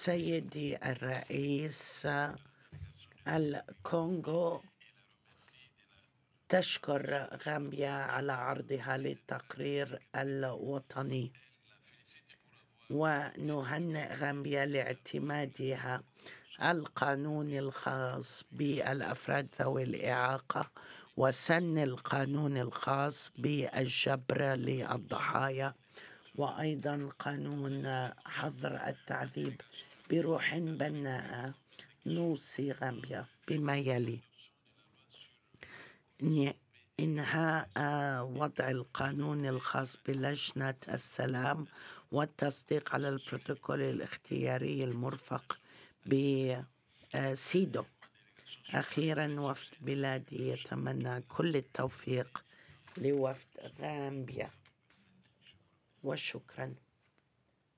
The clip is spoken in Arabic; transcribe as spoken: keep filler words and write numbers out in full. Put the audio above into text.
سيدي الرئيس، الكونغو تشكر غامبيا على عرضها للتقرير الوطني، ونهنئ غامبيا لاعتمادها القانون الخاص بالأفراد ذوي الإعاقة وسن القانون الخاص بالجبر للضحايا، وأيضا قانون حظر التعذيب بروح بناءة. نوصي غامبيا بما يلي: إنهاء وضع القانون الخاص بلجنة السلام والتصديق على البروتوكول الاختياري المرفق بسيدو. أخيرا، وفد بلادي يتمنى كل التوفيق لوفد غامبيا، وشكرا.